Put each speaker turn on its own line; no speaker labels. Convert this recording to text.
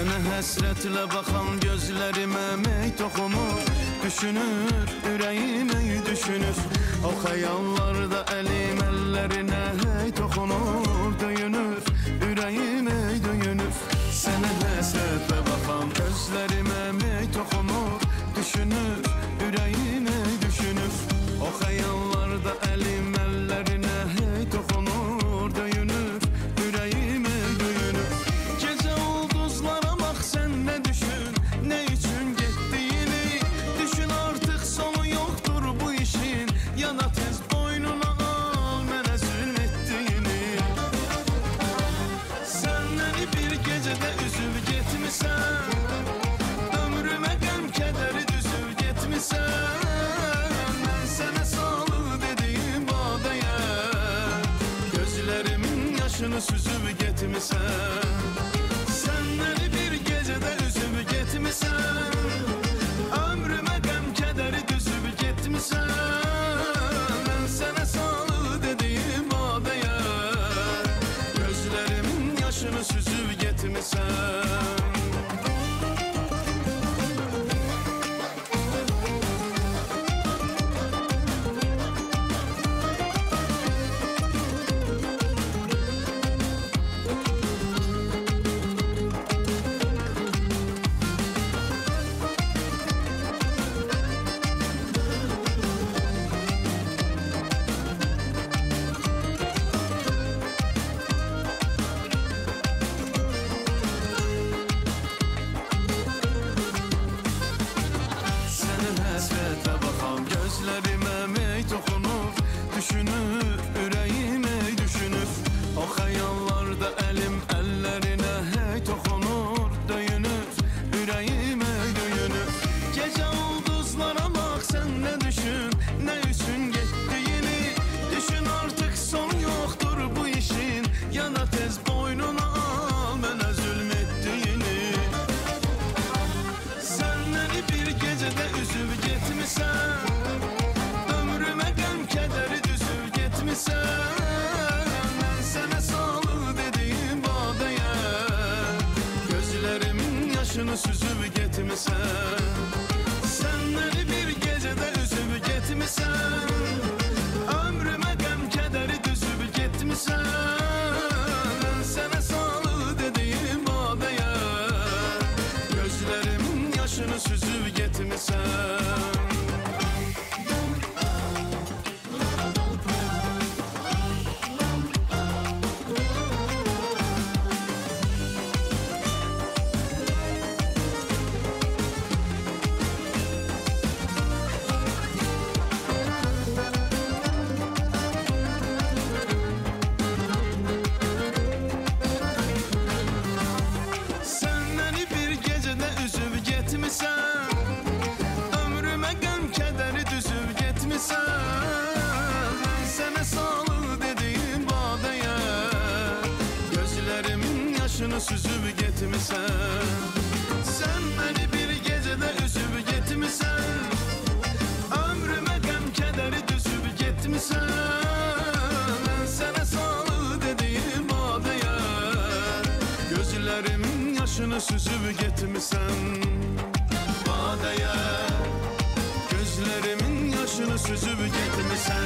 Sənə həsrətlə baxan gözlərimə mey toxunur, düşünür, ürəyim ey düşünür. O xəyallarda əlim əllərinə hey toxunur, döyünür, ürəyim ey döyünür. Sənə həsrətlə baxan gözlərimə mey toxunur, düşünür, ürəyim ey düşünür. O xəyallarda əlim əllərinə hey toxunur, döyünür, ürəyim ey döyünür. Gecə ulduzlara bax sən nə düşün, nə üçün getdiyini düşün, artıq sonu yoxdur bu işin. Yana tez boynuna al mənə zülm etdiyini. Sən məni bir gecədə üzüb getmisən, ömrümə qəm kədəri düzüb getmisən. Mən sənə salı dediyim badəyə gözlərimin yaşını süzüb getmisən. Sən məni bir gecədə üzüb getmisən, ömrümə qəm kədəri düzüb getmisən. Mən sənə salı dediyim badəyə gözlərimin yaşını süzüb getmisən. Həsrətlə baxan gözlərimə mey toxunur, düşünür, ürəyim ey düşünür. O xəyallarda əlim əllərinə hey toxunur, döyünür, ürəyim ey döyünür. Gecə ulduzlara bax sən nə düşün, nə üçün getdiyini düşün, artıq son yoxdur bu işin. Yana tez boynuna al mənə zülm etdiyini. Sən məni bir gecədə üzüb getmisən, ömrümə qəm kədəri düzüb getmisən. Mən sənə salı dediyim badəyə gözlərimin yaşını süzüb getmisən. Sən məni bir gecədə üzüb getmisən, ömrümə qəm kədəri düzüb getmisən. Mən sənə salı dediyim badəyə gözlərimin yaşını süzüb getmisən. Ömrümə qəm kədəri düzüb getmisən. Mən sənə salı dediyim badəyə gözlərimin yaşını süzüb getmisən. Sən məni bir gecədə üzüb getmisən, ömrümə qəm kədəri düzüb getmisən. Mən sənə salı dediyim badəyə gözlərimin yaşını süzüb getmisən. Badəyə gözlərimin yaşını süzüb getmisən.